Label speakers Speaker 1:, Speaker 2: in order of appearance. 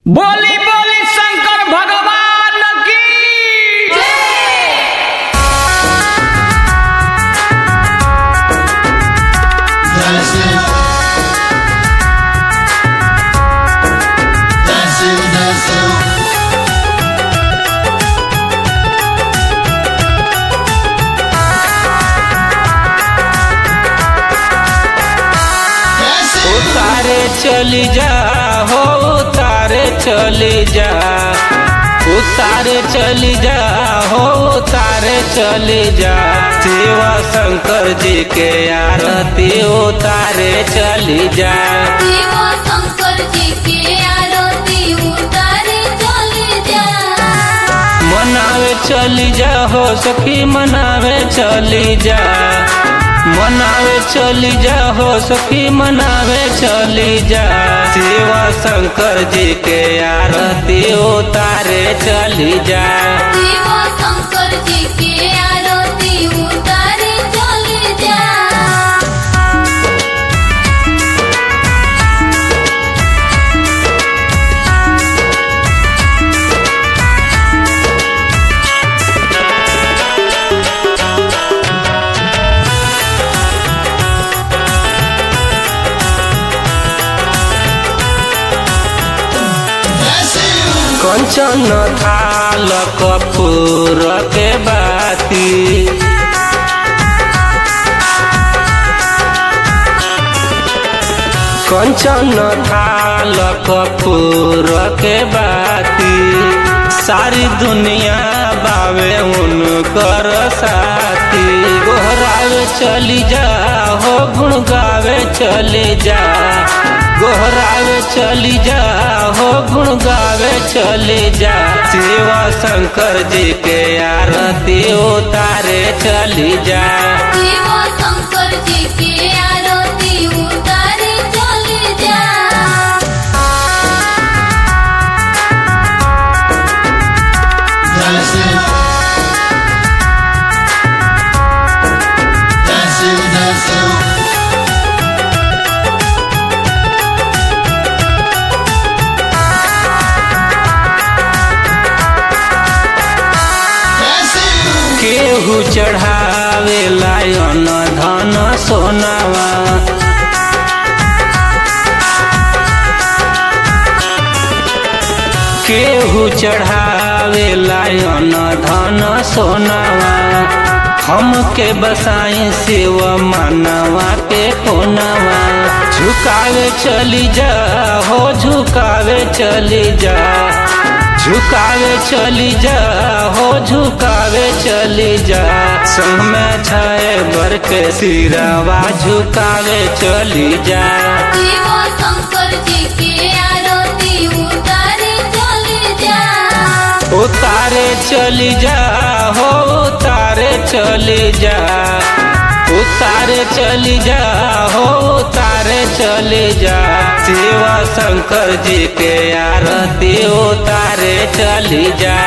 Speaker 1: बोली बोली शंकर भगवान की
Speaker 2: उतारे चली जा हो उतारे चली जा, उतारे चली जा हो उतारे चली जा। शिव शंकर जी के आरती उतारे चली जा,
Speaker 3: शिव शंकर जी के आरती उतारे चली जा।
Speaker 2: मनावे चली जा हो सखी मनावे चली जा, मनावे चली जा हो सखी मनावे चली जा। शिव शंकर जी के आरती उतारे चली जा,
Speaker 3: शिव शंकर जी के आरती उतारे चली जा।
Speaker 2: कंचन थाल कपूर के बाती, कंचन थाल कपूर के बाती। सारी दुनिया बावे उनकर साथी। गोहरावे चली जा हो गुण गावे चली जा, गोहरावे चली जा हो गुण गावे चली जा। शिव शंकर जी के आरती उतारे चली जा,
Speaker 3: शिव शंकर जी के आरती उतारे चली जा।
Speaker 2: केहू चढ़ावे लायन धन सोनावा, केहू चढ़ावे लायन धन सोनावा। हमके बसाई शिव मानवा के कोनवा। झुकावे चली जा हो झुकावे चली जा, झुकावे चली जा हो झुकावे चली जा। संग में छाए बर के सिरवा झुकावे चली जा,
Speaker 3: शिव शंकर जी के आरती उतारे चली जा।
Speaker 2: उतारे चली जा हो उतारे चली जा, उतारे चली जा हो उतारे चली जा। शिव शंकर जी के आरती उतारे चली जा।